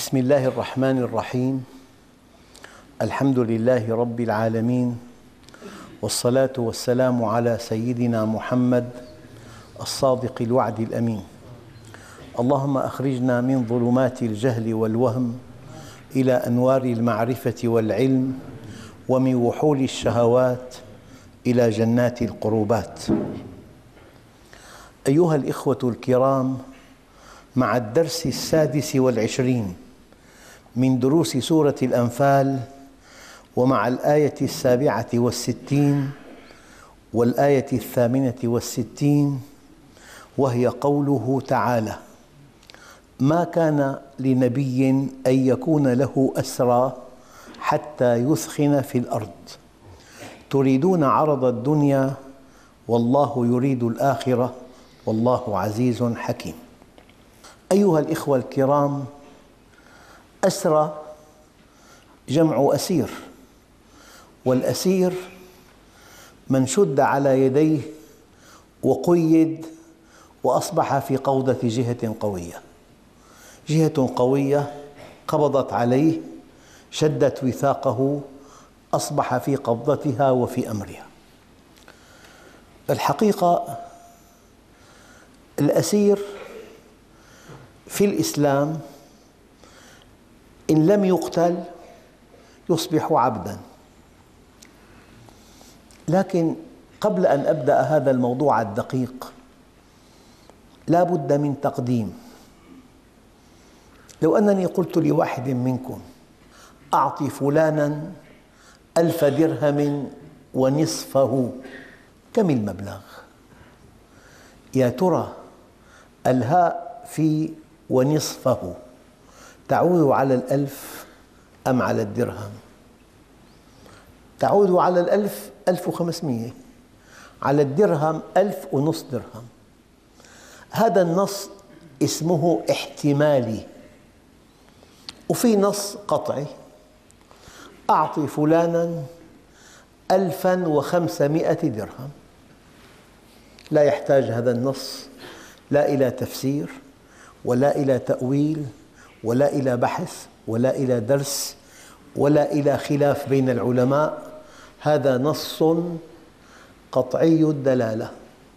بسم الله الرحمن الرحيم. الحمد لله رب العالمين، والصلاة والسلام على سيدنا محمد الصادق الوعد الأمين. اللهم أخرجنا من ظلمات الجهل والوهم إلى أنوار المعرفة والعلم، ومن وحول الشهوات إلى جنات القربات. أيها الإخوة الكرام، مع الدرس 26 من دروس سورة الأنفال، ومع الآية 67 والآية 68، وهي قوله تعالى: ما كان لنبي أن يكون له أسرى حتى يثخن في الأرض تريدون عرض الدنيا والله يريد الآخرة والله عزيز حكيم. أيها الإخوة الكرام، أسرى جمع أسير، والأسير من شد على يديه وقيد وأصبح في قبضة جهة قوية. جهة قوية قبضت عليه، شدت وثاقه، أصبح في قبضتها وفي أمرها. الحقيقة الأسير في الإسلام إن لم يقتل يصبح عبداً. لكن قبل أن أبدأ هذا الموضوع الدقيق لا بد من تقديم. لو أنني قلت لواحد منكم: أعطي فلانا 1000 درهم ونصفه، كم المبلغ؟ يا ترى الهاء في ونصفه تعود على 1000 أم على الدرهم؟ تعود على 1500، على الدرهم 1500 درهم. هذا النص اسمه احتمالي، وفي نص قطعي: أعطي فلانا 1500 درهم. لا يحتاج هذا النص لا إلى تفسير ولا إلى تأويل ولا إلى بحث ولا إلى درس ولا إلى خلاف بين العلماء. هذا نص قطعي الدلالة.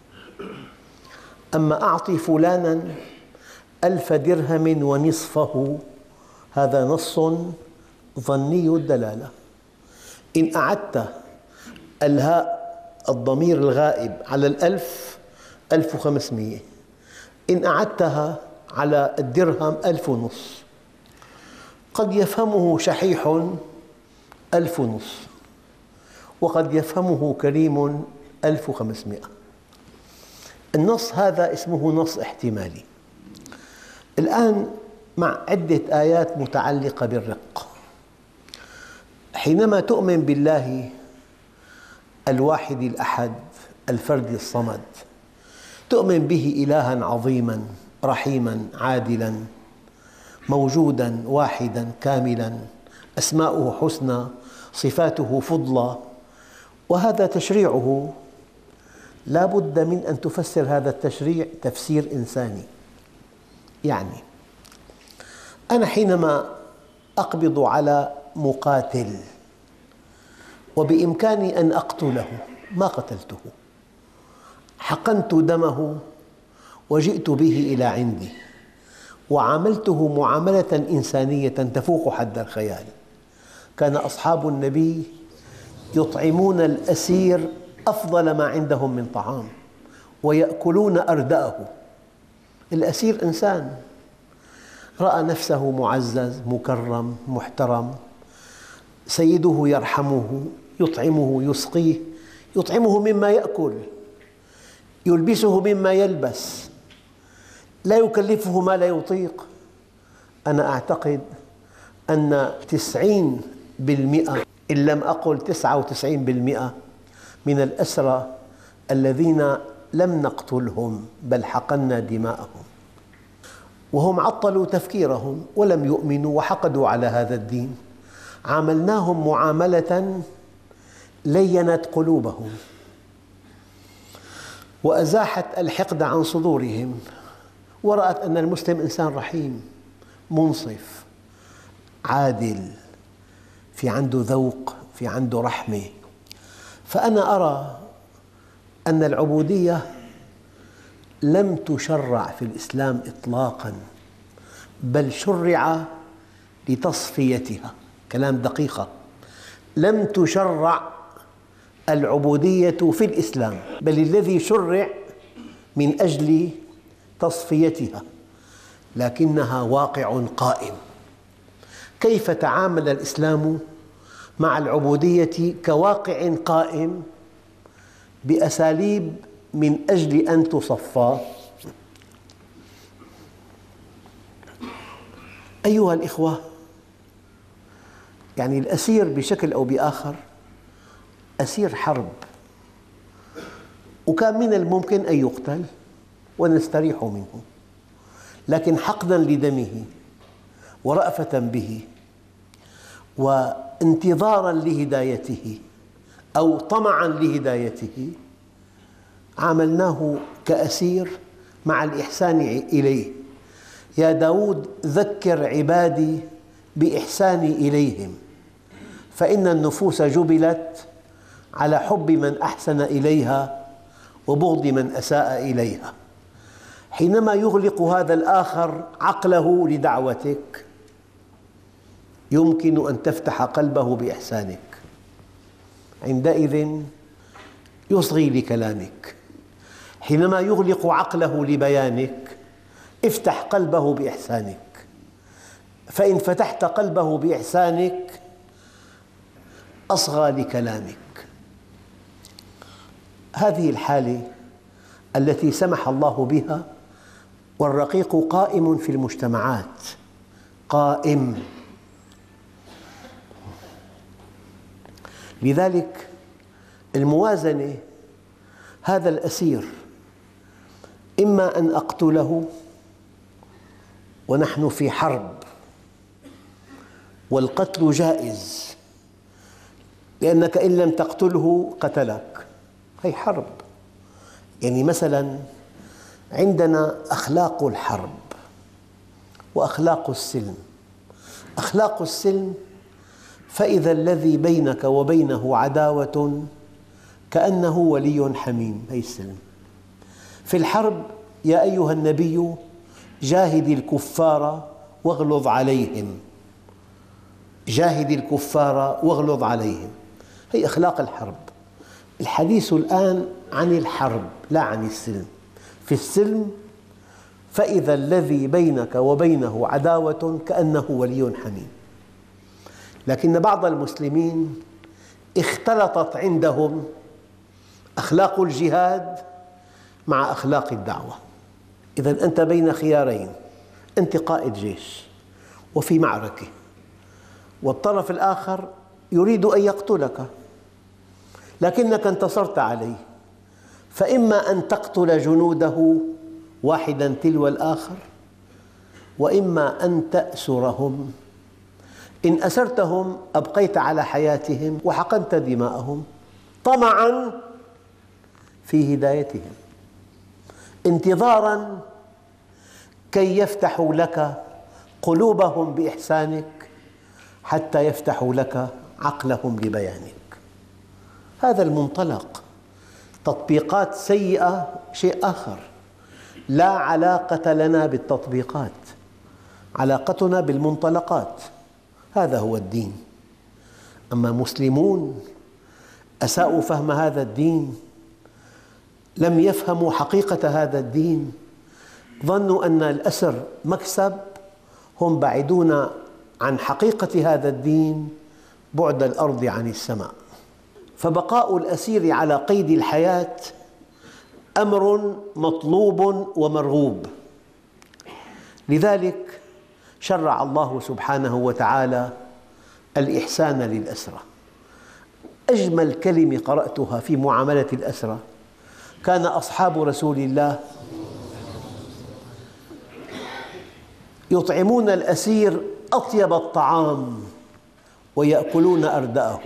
أما أعطي فلانا 1000 درهم ونصفه، هذا نص ظني الدلالة. إن أعدت الهاء الضمير الغائب على 1000 1500، إن أعدتها على الدرهم 1500. قد يفهمه شحيح 1500، وقد يفهمه كريم 1500. النص هذا اسمه نص احتمالي. الآن مع عدة آيات متعلقة بالرق. حينما تؤمن بالله الواحد الأحد الفرد الصمد، تؤمن به إلهاً عظيماً رحيماً عادلاً موجوداً واحداً كاملاً، أسماؤه حسنى، صفاته فضلى، وهذا تشريعه. لا بد من أن تفسر هذا التشريع تفسير إنساني. يعني أنا حينما أقبض على مقاتل وبإمكاني أن أقتله، ما قتلته، حقنت دمه وجئت به إلى عندي وعاملته معاملة إنسانية تفوق حد الخيال. كان أصحاب النبي يطعمون الأسير أفضل ما عندهم من طعام ويأكلون أردأه. الأسير إنسان رأى نفسه معزز مكرم محترم، سيده يرحمه يطعمه يسقيه، يطعمه مما يأكل، يلبسه مما يلبس، لا يكلفه ما لا يطيق. أنا أعتقد أن 90% إن لم أقل 99% من الأسرى الذين لم نقتلهم بل حقنا دماءهم وهم عطلوا تفكيرهم ولم يؤمنوا وحقدوا على هذا الدين، عاملناهم معاملة لينت قلوبهم وأزاحت الحقد عن صدورهم، ورأت أن المسلم إنسان رحيم منصف عادل، في عنده ذوق، في عنده رحمة. فأنا أرى أن العبودية لم تشرع في الإسلام إطلاقاً، بل شرع لتصفيتها. كلام دقيق، لم تشرع العبودية في الإسلام، بل الذي شرع من أجل تصفيتها، لكنها واقع قائم. كيف تعامل الإسلام مع العبودية كواقع قائم بأساليب من أجل أن تصفى؟ أيها الإخوة، يعني الأسير بشكل أو بآخر أسير حرب، وكان من الممكن أن يقتل ونستريح منه، لكن حقداً لدمه ورأفة به وانتظاراً لهدايته أو طمعاً لهدايته عاملناه كأسير مع الإحسان إليه. يا داود ذكر عبادي بإحساني إليهم، فإن النفوس جبلت على حب من أحسن إليها وبغض من أساء إليها. حينما يغلق هذا الآخر عقله لدعوتك يمكن أن تفتح قلبه بإحسانك، عندئذ يصغي لكلامك. حينما يغلق عقله لبيانك افتح قلبه بإحسانك، فإن فتحت قلبه بإحسانك أصغى لكلامك. هذه الحالة التي سمح الله بها، والرقيق قائم في المجتمعات، قائم. لذلك الموازنة، هذا الأسير إما أن أقتله ونحن في حرب، والقتل جائز لأنك إن لم تقتله قتلك، هي حرب. يعني مثلاً عندنا أخلاق الحرب وأخلاق السلم. أخلاق السلم: فإذا الذي بينك وبينه عداوة كأنه ولي حميم، هي السلم. في الحرب: يا أيها النبي جاهد الكفار واغلظ عليهم، جاهد الكفار واغلظ عليهم، هي أخلاق الحرب. الحديث الآن عن الحرب لا عن السلم. في السلم: فإذا الذي بينك وبينه عداوة كأنه ولي حميم. لكن بعض المسلمين اختلطت عندهم أخلاق الجهاد مع أخلاق الدعوة. إذن أنت بين خيارين: أنت قائد جيش وفي معركة، والطرف الآخر يريد أن يقتلك لكنك انتصرت عليه، فإما أن تقتل جنوده واحداً تلو الآخر، وإما أن تأسرهم. إن أسرتهم أبقيت على حياتهم وحقنت دماءهم طمعاً في هدايتهم، انتظاراً كي يفتحوا لك قلوبهم بإحسانك حتى يفتحوا لك عقلهم لبيانك. هذا المنطلق. تطبيقات سيئة شيء آخر، لا علاقة لنا بالتطبيقات، علاقتنا بالمنطلقات. هذا هو الدين. أما مسلمون أساءوا فهم هذا الدين، لم يفهموا حقيقة هذا الدين، ظنوا أن الأسر مكسب، هم بعيدون عن حقيقة هذا الدين بعد الأرض عن السماء. فبقاء الأسير على قيد الحياة أمر مطلوب ومرغوب. لذلك شرع الله سبحانه وتعالى الإحسان للأسرى. أجمل كلمة قرأتها في معاملة الأسرى: كان أصحاب رسول الله يطعمون الأسير أطيب الطعام ويأكلون أردأه.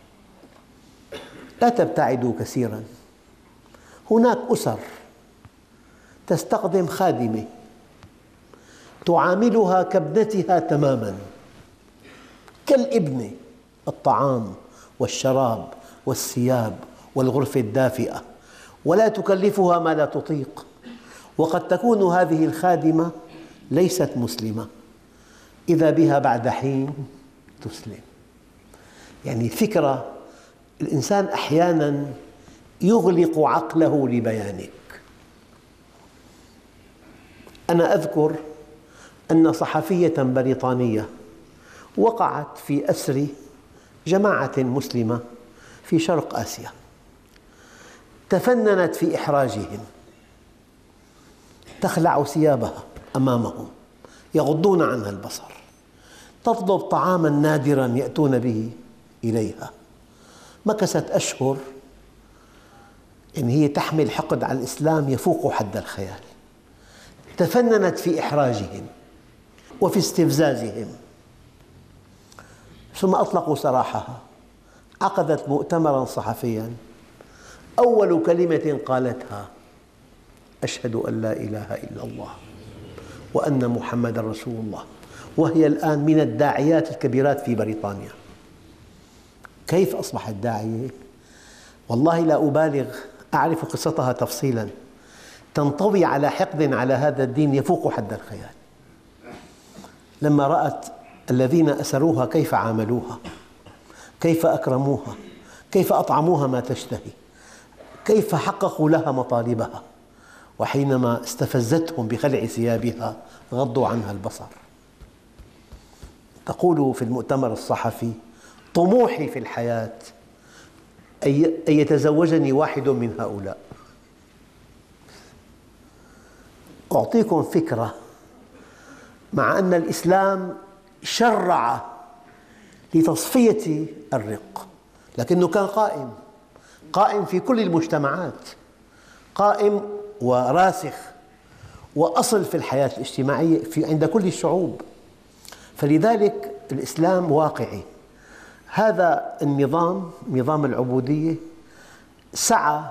لا تبتعدوا كثيراً. هناك أسر تستخدم خادمة تعاملها كابنتها تماماً، كالابنة: الطعام والشراب والثياب والغرفة الدافئة، ولا تكلفها ما لا تطيق. وقد تكون هذه الخادمة ليست مسلمة، إذا بها بعد حين تسلم. يعني فكرة، الإنسان أحياناً يغلق عقله لبيانك. أنا أذكر أن صحفية بريطانية وقعت في أسر جماعة مسلمة في شرق آسيا، تفننت في إحراجهم، تخلع ثيابها أمامهم، يغضون عنها البصر، تطلب طعاماً نادراً يأتون به إليها. مكثت أشهر، يعني هي تحمل حقد على الإسلام يفوق حد الخيال. تفننت في إحراجهم وفي استفزازهم، ثم أطلقوا سراحها. عقدت مؤتمراً صحفياً، أول كلمة قالتها: أشهد أن لا إله إلا الله وأن محمداً رسول الله. وهي الآن من الداعيات الكبيرات في بريطانيا. كيف أصبحت داعية؟ والله لا أبالغ، أعرف قصتها تفصيلاً. تنطوي على حقد على هذا الدين يفوق حد الخيال. لما رأت الذين أسروها كيف عاملوها، كيف أكرموها، كيف أطعموها ما تشتهي، كيف حققوا لها مطالبها، وحينما استفزتهم بخلع ثيابها غضوا عنها البصر. تقول في المؤتمر الصحفي: طموحي في الحياة أن يتزوجني واحد من هؤلاء. أعطيكم فكرة، مع أن الإسلام شرع لتصفية الرق، لكنه كان قائم في كل المجتمعات، قائم وراسخ وأصل في الحياة الاجتماعية عند كل الشعوب. فلذلك الإسلام واقعي. هذا النظام، نظام العبودية، سعى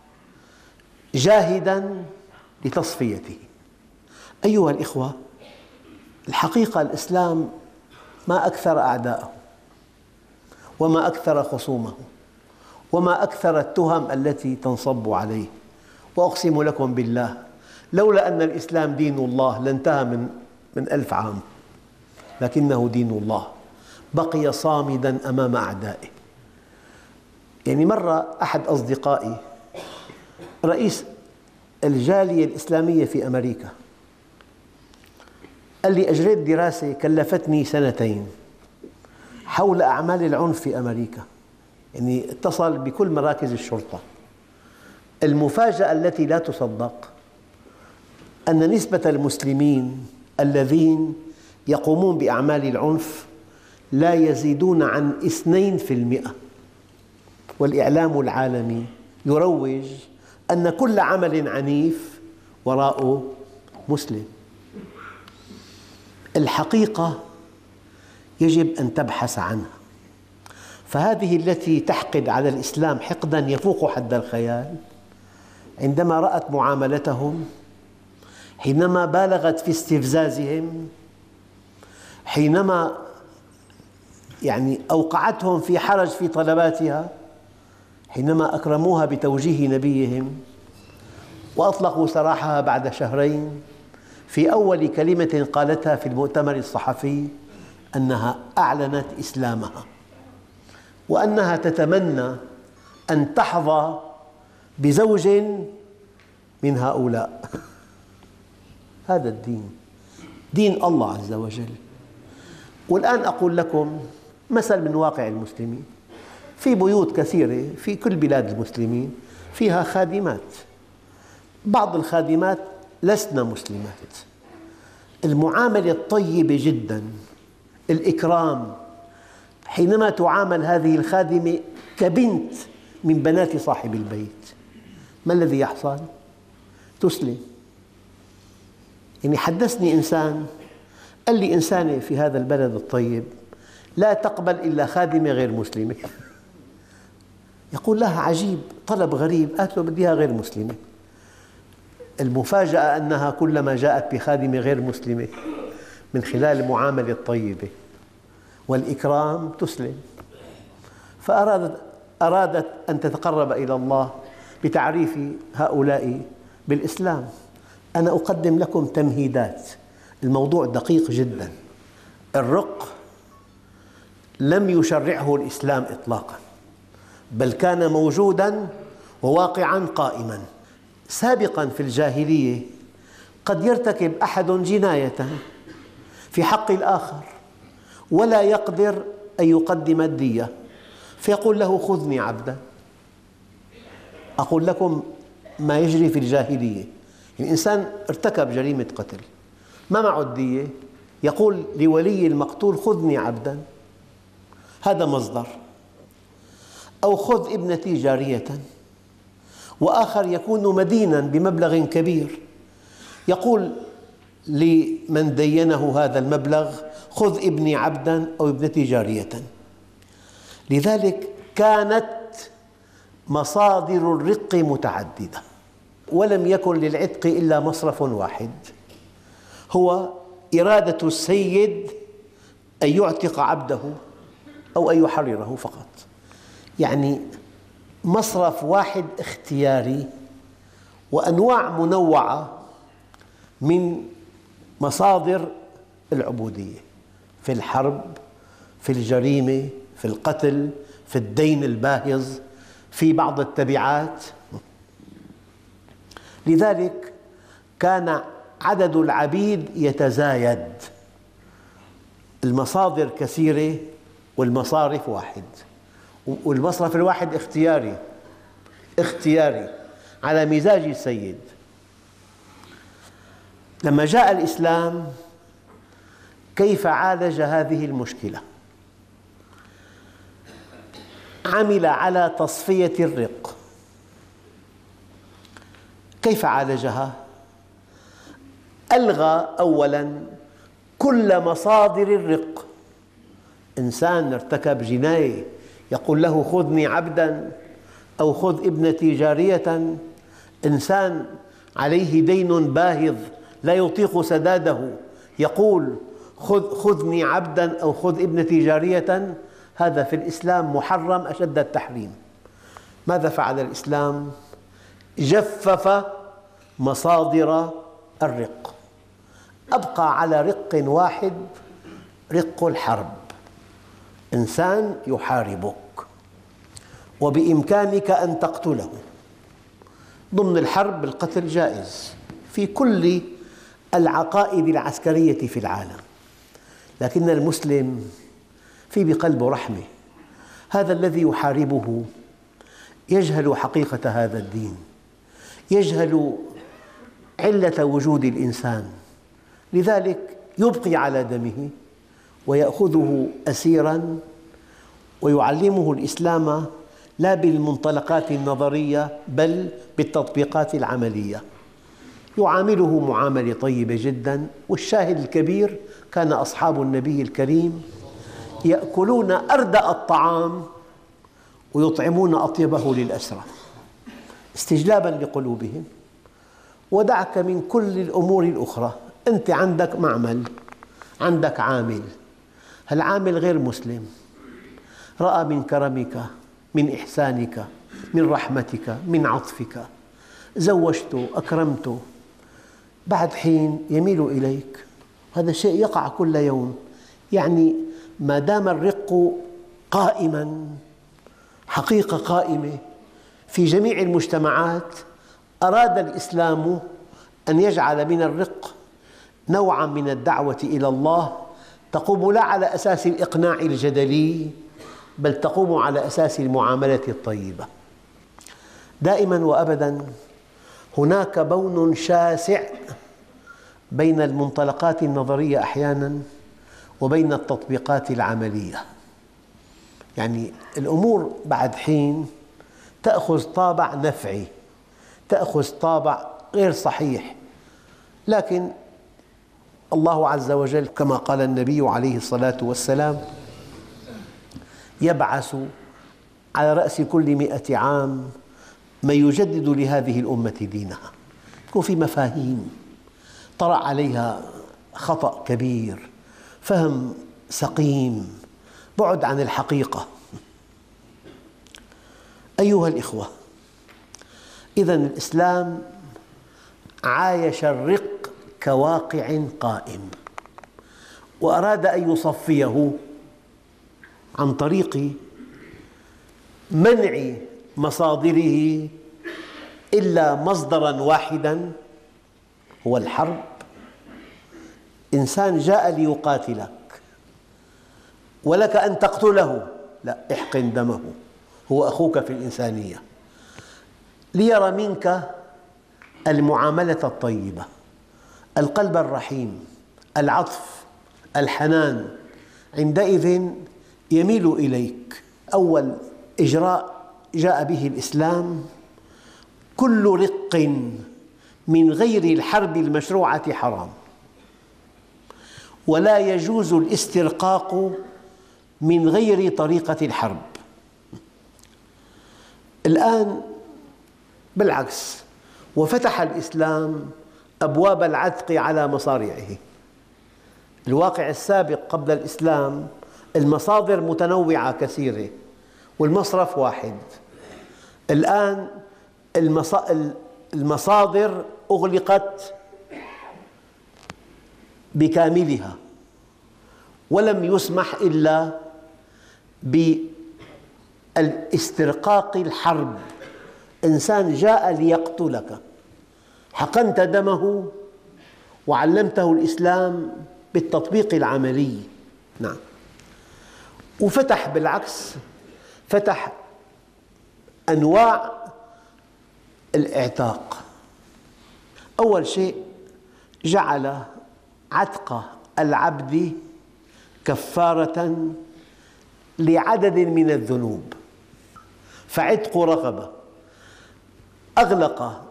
جاهداً لتصفيته. أيها الإخوة، الحقيقة الإسلام ما أكثر أعداءه، وما أكثر خصومه، وما أكثر التهم التي تنصب عليه. وأقسم لكم بالله، لولا أن الإسلام دين الله لانتهى من 1000 عام، لكنه دين الله بقي صامداً أمام أعدائه. يعني مرة أحد أصدقائي رئيس الجالية الإسلامية في أمريكا قال لي: أجريت دراسة كلفتني 2 حول أعمال العنف في أمريكا، يعني اتصل بكل مراكز الشرطة. المفاجأة التي لا تصدق أن نسبة المسلمين الذين يقومون بأعمال العنف لا يزيدون عن 2%، والإعلام العالمي يروج أن كل عمل عنيف وراءه مسلم. الحقيقة يجب أن تبحث عنها. فهذه التي تحقد على الإسلام حقداً يفوق حد الخيال، عندما رأت معاملتهم، حينما بالغت في استفزازهم، حينما أوقعتهم في حرج في طلباتها، حينما أكرموها بتوجيه نبيهم وأطلقوا سراحها بعد 2 شهر، في أول كلمة قالتها في المؤتمر الصحفي أنها أعلنت إسلامها، وأنها تتمنى أن تحظى بزوج من هؤلاء. هذا الدين، دين الله عز وجل. والآن أقول لكم مثل من واقع المسلمين. في بيوت كثيرة في كل بلاد المسلمين فيها خادمات، بعض الخادمات لسن مسلمات. المعاملة الطيبة جداً، الإكرام، حينما تعامل هذه الخادمة كبنت من بنات صاحب البيت، ما الذي يحصل؟ تسلم. يعني حدثني إنسان قال لي: إنسانة في هذا البلد الطيب لا تقبل إلا خادمة غير مسلمة. يقول لها: عجيب، طلب غريب. قالت له: بدي إياها غير مسلمة. المفاجأة أنها كلما جاءت بخادمة غير مسلمة من خلال المعاملة الطيبة والإكرام تسلم. فأرادت أن تتقرب إلى الله بتعريف هؤلاء بالإسلام. أنا أقدم لكم تمهيدات، الموضوع دقيق جدا. الرق لم يشرعه الإسلام إطلاقاً، بل كان موجوداً وواقعاً قائماً. سابقاً في الجاهلية قد يرتكب أحد جناية في حق الآخر ولا يقدر أن يقدم الدية، فيقول له خذني عبداً. أقول لكم ما يجري في الجاهلية، الإنسان ارتكب جريمة قتل ما معه الدية، يقول لولي المقتول خذني عبداً، هذا مصدر. أو خذ ابنتي جارية. وآخر يكون مديناً بمبلغ كبير، يقول لمن دينه هذا المبلغ خذ ابني عبداً أو ابنتي جارية. لذلك كانت مصادر الرق متعددة، ولم يكن للعتق إلا مصرف واحد، هو إرادة السيد أن يعتق عبده أو أن يحرره فقط. يعني مصرف واحد اختياري، وأنواع منوعة من مصادر العبودية، في الحرب، في الجريمة، في القتل، في الدين الباهظ، في بعض التبعات. لذلك كان عدد العبيد يتزايد، المصادر كثيرة والمصارف واحد، والمصرف الواحد اختياري على مزاج السيد. لما جاء الإسلام كيف عالج هذه المشكلة؟ عمل على تصفية الرق. كيف عالجها؟ ألغى أولاً كل مصادر الرق. إنسان ارتكب جناية يقول له خذني عبداً أو خذ ابنتي جارية، إنسان عليه دين باهظ لا يطيق سداده يقول خذني عبداً أو خذ ابنتي جارية، هذا في الإسلام محرم أشد التحريم. ماذا فعل الإسلام؟ جفف مصادر الرق، أبقى على رق واحد، رق الحرب. إنسان يحاربك وبإمكانك أن تقتله. ضمن الحرب القتل جائز في كل العقائد العسكرية في العالم، لكن المسلم في بقلبه رحمة. هذا الذي يحاربه يجهل حقيقة هذا الدين، يجهل علة وجود الإنسان، لذلك يبقي على دمه ويأخذه أسيراً ويعلمه الإسلام لا بالمنطلقات النظرية بل بالتطبيقات العملية، يعامله معاملة طيبة جداً. والشاهد الكبير كان أصحاب النبي الكريم يأكلون أردأ الطعام ويطعمون أطيبه للأسرى استجلاباً لقلوبهم. ودعك من كل الأمور الأخرى، أنت عندك معمل، عندك عامل، هالعامل غير مسلم، رأى من كرمك، من إحسانك، من رحمتك، من عطفك، زوجته، أكرمته، بعد حين يميل إليك. هذا شيء يقع كل يوم. يعني ما دام الرق قائماً، حقيقة قائمة في جميع المجتمعات، أراد الإسلام أن يجعل من الرق نوعاً من الدعوة إلى الله تقوم لا على أساس الإقناع الجدلي بل تقوم على أساس المعاملة الطيبة. دائماً وأبداً هناك بون شاسع بين المنطلقات النظرية أحياناً وبين التطبيقات العملية. يعني الأمور بعد حين تأخذ طابع نفعي، تأخذ طابع غير صحيح، لكن الله عز وجل كما قال النبي عليه الصلاة والسلام يبعث على رأس كل 100 عام من يجدد لهذه الأمة دينها. يكون في مفاهيم طرأ عليها خطأ كبير، فهم سقيم، بعد عن الحقيقة. أيها الإخوة، إذن الإسلام عايش الرق كواقع قائم، وأراد أن يصفيه عن طريق منع مصادره إلا مصدراً واحداً هو الحرب. إنسان جاء ليقاتلك ولك أن تقتله، لا، احقن دمه، هو أخوك في الإنسانية، ليرى منك المعاملة الطيبة، القلب الرحيم، العطف، الحنان، عندئذ يميل إليك. أول إجراء جاء به الإسلام: كل رق من غير الحرب المشروعة حرام، ولا يجوز الاسترقاق من غير طريقة الحرب. الآن بالعكس، وفتح الإسلام أبواب العتق على مصارعه. الواقع السابق قبل الإسلام المصادر متنوعة كثيرة والمصرف واحد. الآن المصادر أغلقت بكاملها، ولم يسمح إلا بالاسترقاق الحرب. إنسان جاء ليقتلك، حقنت دمه وعلمته الإسلام بالتطبيق العملي. نعم. وفتح بالعكس، فتح أنواع الإعتاق. أول شيء جعل عتق العبد كفارة لعدد من الذنوب، فعتق رقبة. أغلق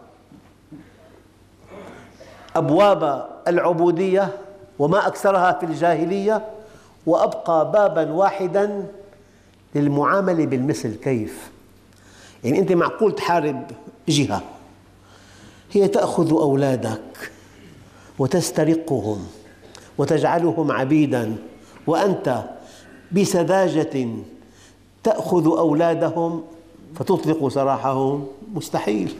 أبواب العبودية وما أكثرها في الجاهلية، وأبقى باباً واحداً للمعاملة بالمثل. كيف؟ يعني أنت معقول تحارب جهة هي تأخذ أولادك وتسترقهم وتجعلهم عبيداً، وأنت بسذاجة تأخذ أولادهم فتطلق سراحهم؟ مستحيل.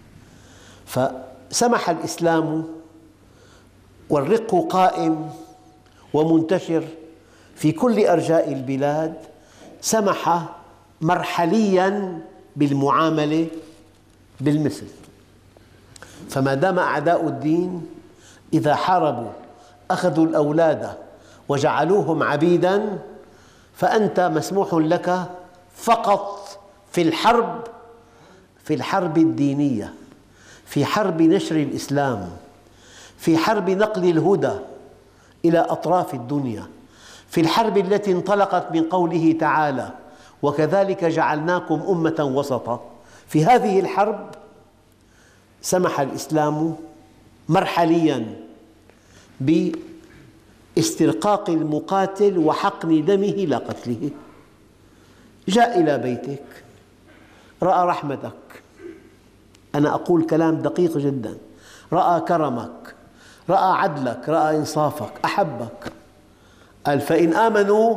فسمح الإسلام، والرق قائم ومنتشر في كل أرجاء البلاد، سمح مرحلياً بالمعاملة بالمثل. فما دام أعداء الدين إذا حاربوا أخذوا الأولاد وجعلوهم عبيداً، فأنت مسموح لك فقط في الحرب الدينية، في حرب نشر الإسلام، في حرب نقل الهدى إلى أطراف الدنيا، في الحرب التي انطلقت من قوله تعالى: وكذلك جعلناكم أمة وسطا. في هذه الحرب سمح الإسلام مرحلياً باسترقاق المقاتل وحقن دمه لا قتله. جاء إلى بيتك، رأى رحمتك، أنا أقول كلام دقيق جداً، رأى كرمك، رأى عدلك، رأى إنصافك، أحبك، قال: فإن آمنوا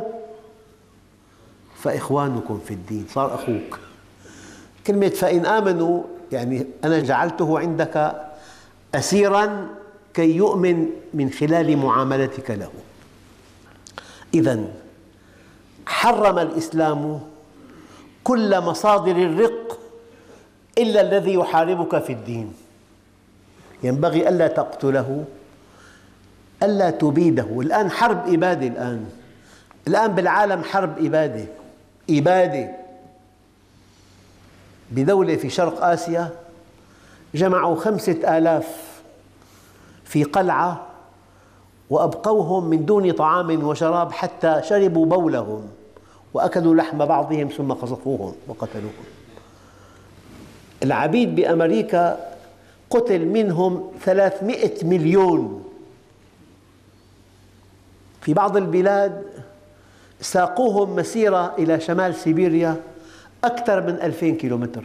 فإخوانكم في الدين، صار أخوك. كلمة فإن آمنوا يعني أنا جعلته عندك أسيراً كي يؤمن من خلال معاملتك له. إذن حرم الإسلام كل مصادر الرق إلا الذي يحاربك في الدين. ينبغي ألا تقتله، ألا تبيده. الآن حرب إبادة، الآن بالعالم حرب إبادة. بدولة في شرق آسيا جمعوا 5000 في قلعة وأبقوهم من دون طعام وشراب حتى شربوا بولهم وأكلوا لحم بعضهم ثم قذفوهم وقتلوهم. العبيد بأمريكا قتل منهم 300 مليون. في بعض البلاد ساقوهم مسيرة إلى شمال سيبيريا أكثر من 2000 كيلومتر،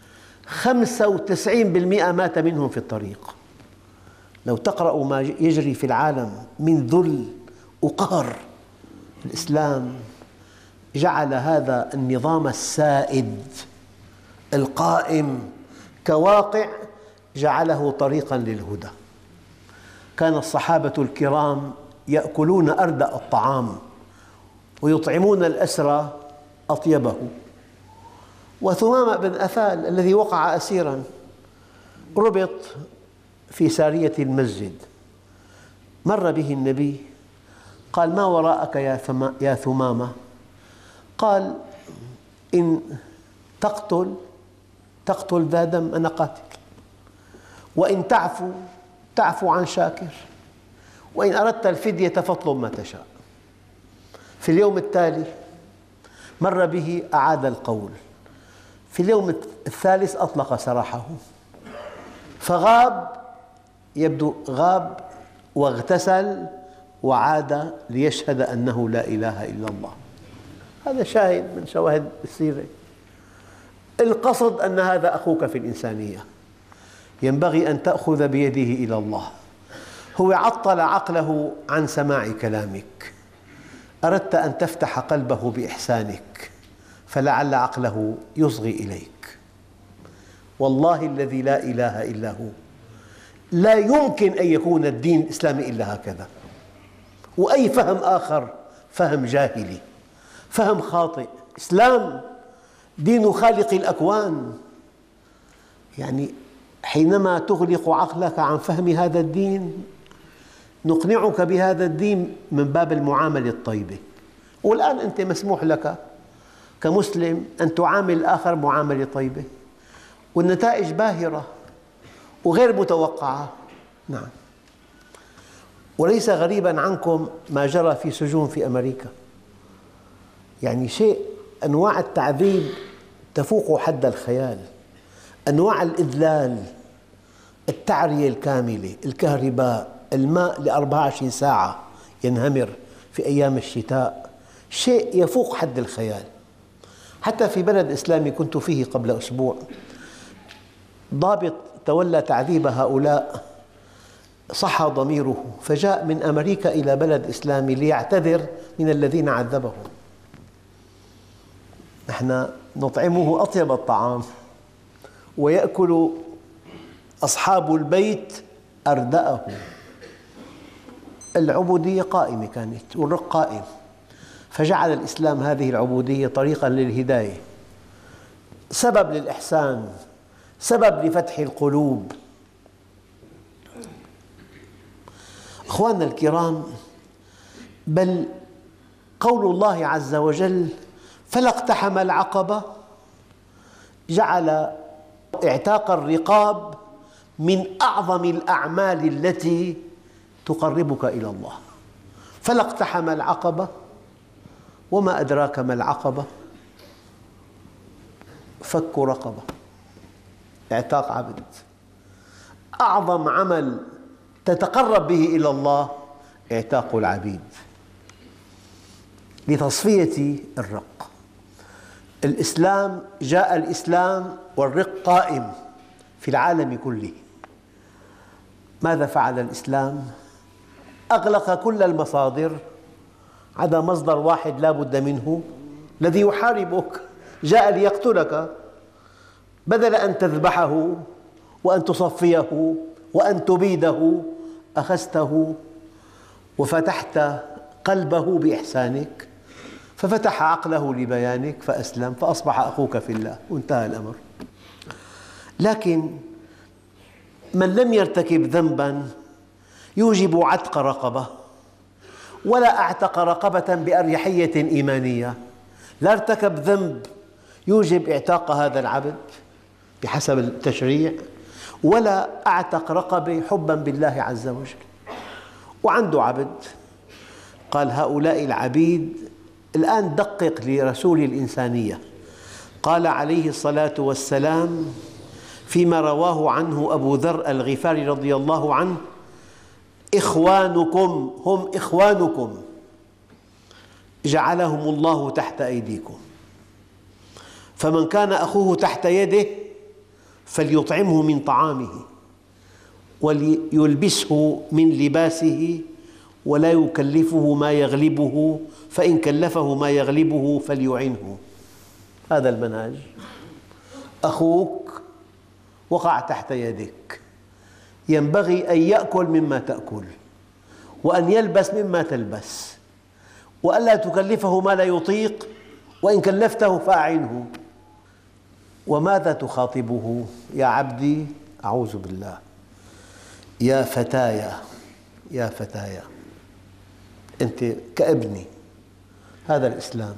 95% مات منهم في الطريق. لو تقرأوا ما يجري في العالم من ذل وقهر، الإسلام جعل هذا النظام السائد القائم كواقع، جعله طريقاً للهدى. كان الصحابة الكرام يأكلون أردأ الطعام ويطعمون الأسرى أطيبه. وثمامة بن أثال الذي وقع أسيراً ربط في سارية المسجد، مر به النبي قال: ما وراءك يا ثمامة؟ قال: إن تقتل ذا دم أنا قاتل، وإن تعفو عن شاكر، وإن أردت الفدية فاطلب ما تشاء. في اليوم التالي مر به أعاد القول، في اليوم الثالث أطلق سراحه، فغاب، يبدو غاب واغتسل وعاد ليشهد أنه لا إله إلا الله. هذا شاهد من شواهد السيرة. القصد أن هذا أخوك في الإنسانية، ينبغي أن تأخذ بيده إلى الله. هو عطل عقله عن سماع كلامك، أردت أن تفتح قلبه بإحسانك، فلعل عقله يصغي إليك. والله الذي لا إله إلا هو، لا يمكن أن يكون الدين الإسلامي إلا هكذا، وأي فهم آخر فهم جاهلي، فهم خاطئ. إسلام دين خالق الأكوان. يعني حينما تغلق عقلك عن فهم هذا الدين نقنعك بهذا الدين من باب المعاملة الطيبة. والآن أنت مسموح لك كمسلم أن تعامل الآخر معاملة طيبة، والنتائج باهرة وغير متوقعة. نعم، وليس غريباً عنكم ما جرى في سجون في أمريكا. يعني شيء، أنواع التعذيب تفوق حد الخيال، أنواع الإذلال، التعرية الكاملة، الكهرباء، الماء ل24 ساعة ينهمر في أيام الشتاء، شيء يفوق حد الخيال. حتى في بلد إسلامي كنت فيه قبل أسبوع، ضابط تولى تعذيب هؤلاء صحى ضميره، فجاء من أمريكا إلى بلد إسلامي ليعتذر من الذين عذبهم. نحن نطعمه أطيب الطعام ويأكل أصحاب البيت أردأه. العبودية قائمة كانت والرق قائم، فجعل الإسلام هذه العبودية طريقاً للهداية، سبب للإحسان، سبب لفتح القلوب. أخواننا الكرام، بل قول الله عز وجل: فلا اقتحم العقبة، جعل اعتاق الرقاب من أعظم الأعمال التي تقربك إلى الله. فلا اقتحم العقبة، وما أدراك ما العقبة؟ فك رقبة، اعتاق عبد. أعظم عمل تتقرب به إلى الله اعتاق العبيد لتصفية الرق. جاء الإسلام والرق قائم في العالم كله. ماذا فعل الإسلام؟ أغلق كل المصادر عدا مصدر واحد لا بد منه، الذي يحاربك، جاء ليقتلك. بدل أن تذبحه وأن تصفيه وأن تبيده، أخذته وفتحت قلبه بإحسانك، ففتح عقله لبيانك فأسلم، فأصبح أخوك في الله، وانتهى الأمر. لكن من لم يرتكب ذنباً يوجب عتق رقبة، ولا أعتق رقبة بأريحية إيمانية، لا ارتكب ذنب يوجب اعتاق هذا العبد بحسب التشريع، ولا أعتق رقبة حباً بالله عز وجل. وعنده عبد، قال: هؤلاء العبيد. الآن دقق لرسول الإنسانية، قال عليه الصلاة والسلام فيما رواه عنه أبو ذر الغفاري رضي الله عنه: إخوانكم هم إخوانكم جعلهم الله تحت أيديكم، فمن كان أخوه تحت يده فليطعمه من طعامه وليلبسه من لباسه ولا يكلفه ما يغلبه، فإن كلفه ما يغلبه فليعنه. هذا المنهج. أخوك وقع تحت يدك، ينبغي أن يأكل مما تأكل، وأن يلبس مما تلبس، وألا تكلفه ما لا يطيق، وإن كلفته فأعنه. وماذا تخاطبه؟ يا عبدي، أعوذ بالله، يا فتايا، يا فتايا، أنت كابني. هذا الإسلام.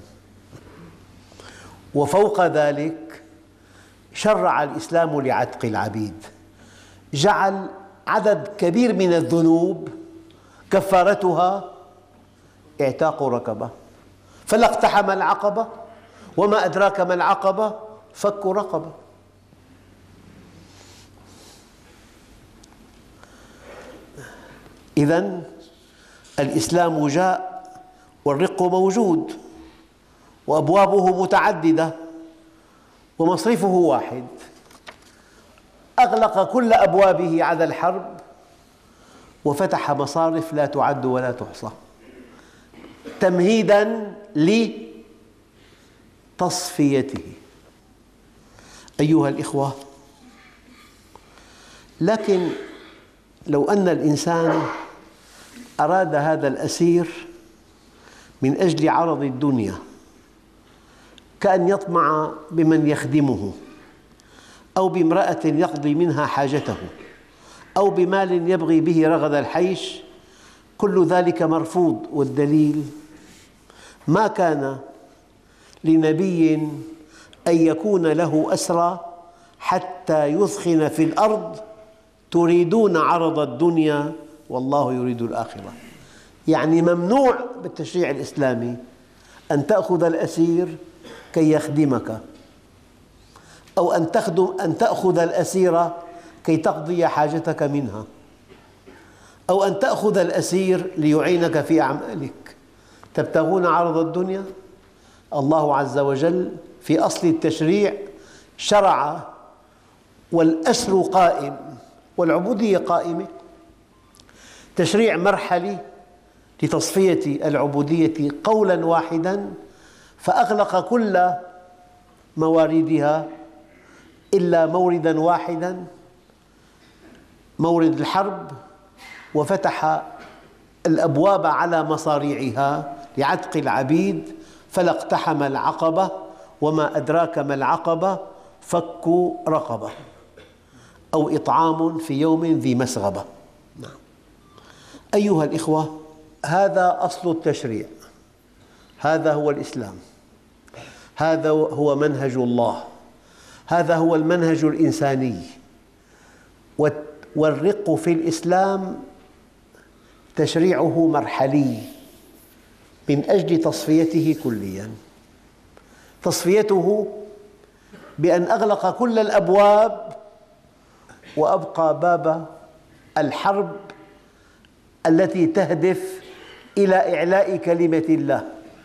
وفوق ذلك شرع الإسلام لعتق العبيد، جعل عدد كبير من الذنوب كفارتها اعتاق رقبة. فلا اقتحم العقبة، وما أدراك ما العقبة، فك رقبة. إذن الإسلام جاء والرق موجود، وأبوابه متعددة، ومصرفه واحد. أغلق كل أبوابه على الحرب، وفتح مصارف لا تعد ولا تحصى، تمهيداً لتصفيته. أيها الإخوة، لكن لو أن الإنسان أراد هذا الأسير من أجل عرض الدنيا، كأن يطمع بمن يخدمه، أو بامرأة يقضي منها حاجته، أو بمال يبغي به رغد الحيش، كل ذلك مرفوض. والدليل: ما كان لنبي أن يكون له أسرى حتى يثخن في الأرض تريدون عرض الدنيا والله يريد الآخرة. يعني ممنوع بالتشريع الإسلامي أن تأخذ الأسير كي يخدمك، أو أن تأخذ الأسيرة كي تقضي حاجتك منها، أو أن تأخذ الأسير ليعينك في أعمالك. تبتغون عرض الدنيا؟ الله عز وجل في أصل التشريع شرع والأسر قائم والعبودية قائمة، تشريع مرحلي لتصفية العبودية قولاً واحداً، فأغلق كل مواردها إلا مورداً واحداً، مورد الحرب، وفتح الأبواب على مصاريعها لعتق العبيد. فلا اقتحم العقبة، وما أدراك ما العقبة، فك رقبة، أو إطعام في يوم ذي مسغبة. أيها الإخوة، هذا أصل التشريع، هذا هو الإسلام، هذا هو منهج الله، هذا هو المنهج الإنساني. والرق في الإسلام تشريعه مرحلي من أجل تصفيته كلياً. تصفيته بأن أغلق كل الأبواب وأبقى باب الحرب التي تهدف إلى إعلاء كلمة الله.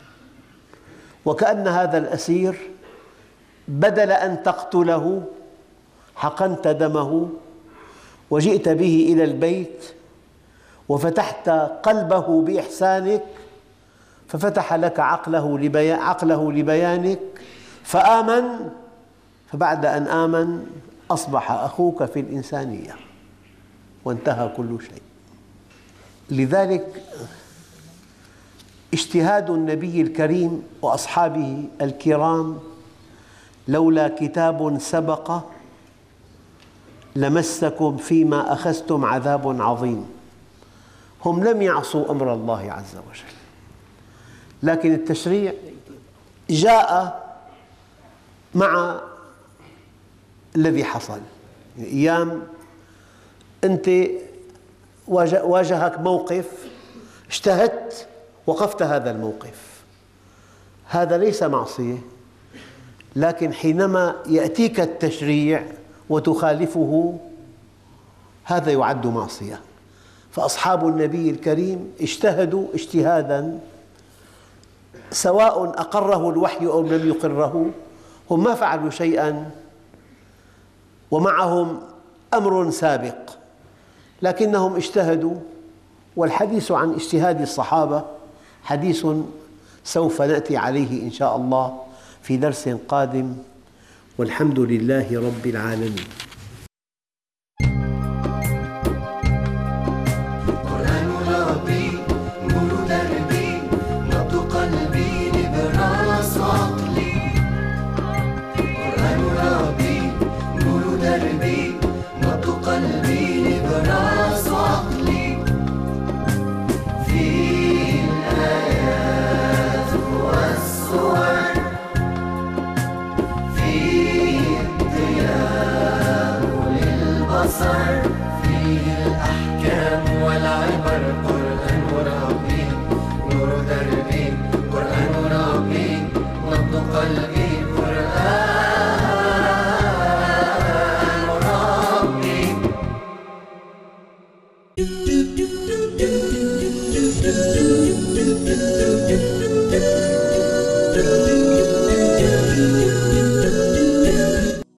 وكأن هذا الأسير بدل أن تقتله حقنت دمه وجئت به إلى البيت وفتحت قلبه بإحسانك، ففتح لك عقله لبيانك فآمن، فبعد أن آمن أصبح أخوك في الإنسانية وانتهى كل شيء. لذلك اجتهاد النبي الكريم وأصحابه الكرام لولا كتاب سبق لمسكم فيما أخذتم عذاب عظيم. هم لم يعصوا أمر الله عز وجل، لكن التشريع جاء مع الذي حصل. أيام أنت واجهك موقف، اجتهدت، وقفت هذا الموقف، هذا ليس معصية. لكن حينما يأتيك التشريع وتخالفه، هذا يعد معصية. فأصحاب النبي الكريم اجتهدوا اجتهاداً سواء أقره الوحي أو لم يقره، هم ما فعلوا شيئاً ومعهم أمر سابق، لكنهم اجتهدوا والحديث عن اجتهاد الصحابة حديث سوف نأتي عليه إن شاء الله في درس قادم، والحمد لله رب العالمين. قرآن ربي نور دربي نبض قلبي نبراس عقلي. قرآن ربي نور دربي نبض قلبي نبراس عقلي. فيه الآيات والصور، فيه الضياء للبصر، فيه الأحكام والعبر. قرآن ربي نور دربي، قرآن ربي نبض قلبي.